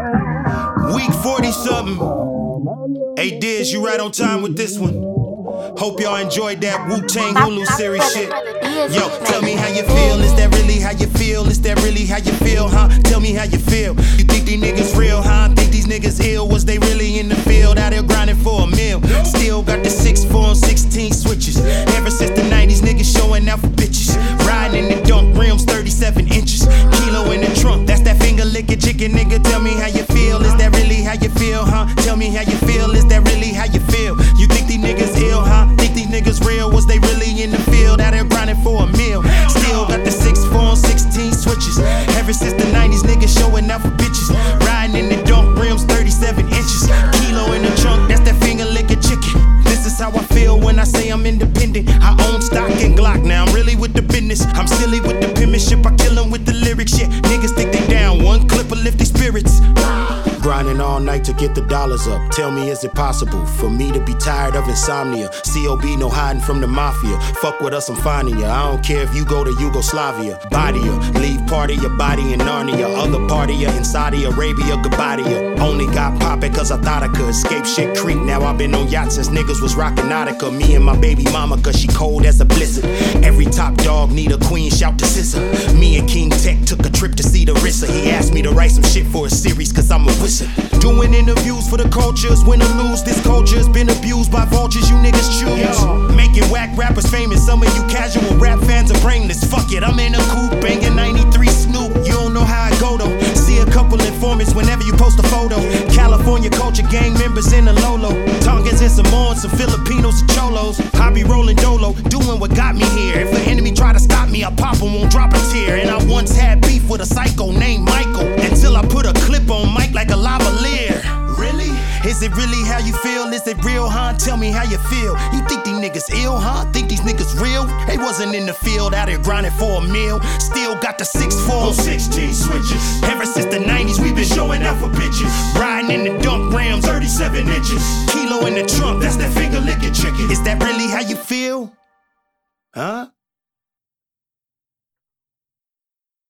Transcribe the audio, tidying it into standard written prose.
Week 40 something. Hey Diz, you right on time with this one. Hope y'all enjoyed that Wu-Tang Hulu series shit. Yo, tell me how you feel. Is that really how you feel? Is that really how you feel, huh? Tell me how you feel. You think these niggas real, huh? Think these niggas ill? Was they really in the field out here grinding for a meal? Still got the 6'4" and 16 switches. Ever since the 90s, niggas showing out for bitches. Riding in the dunk rims, 37 inches. Kilo in the trunk, that's that finger licking chicken, nigga. Tell me how you feel. Is that really how you feel, huh? Tell me how you feel. Is that really how you feel? You think these niggas ill, huh? Think these niggas real? Was they really in the field out here grinding for a meal? Still got the 6'4" and 16 switches. Ever since the 90s, niggas showing out for bitches. Riding in the dunk rims, 37 inches. Kilo in the trunk, that's that finger licking chicken. This is how I feel when I say I'm independent. I own stock and Glock, now I'm really with the business. I'm silly with the penmanship, I kill 'em with the lyrics. Yeah, niggas think they down, one clip will lift their spirits. Grinding all night to get the dollars up. Tell me, is it possible for me to be tired of insomnia? COB, no hiding from the mafia. Fuck with us, I'm finding ya. I don't care if you go to Yugoslavia. Body ya, leave part of your body in Narnia. Other part of ya in Saudi Arabia, goodbye to ya. Only got poppin' cause I thought I could escape shit creek. Now I've been on yachts since niggas was rockin' Nautica. Me and my baby mama cause she cold as a blizzard. Every top dog need a queen, shout to Scissor. Me and King Tech took a trip to see the Rissa. He asked me to write some shit for a series cause I'm a wizard. Doing interviews for the cultures, win or lose, this culture's been abused by vultures, you niggas choose. Making whack rappers famous, some of you casual rap fans are brainless. Fuck it, I'm in a coupe, banging 93 Snoop. You don't know how I go though. See a couple informants whenever you post a photo. California culture gang members in the Lolo. Tongans and Samoans, some Filipinos and Cholos. I be rolling dolo, doing what got me here. If the enemy try to stop me, I pop him, won't drop a tear. And I once had beef with a psycho named Michael, until I put a clip on Mike like a lavalier. Really? Is it really how you feel? Is it real, huh? Tell me how you feel. You think these niggas ill, huh? Think these niggas real? They wasn't in the field out here grinding for a meal. Still got the 6'4" 16 switches. Ever since the 90s, we been showing out for bitches. Riding in the dunk rims, 37 inches. Kilo in the trunk, that's that finger licking chicken. Is that really how you feel? Huh?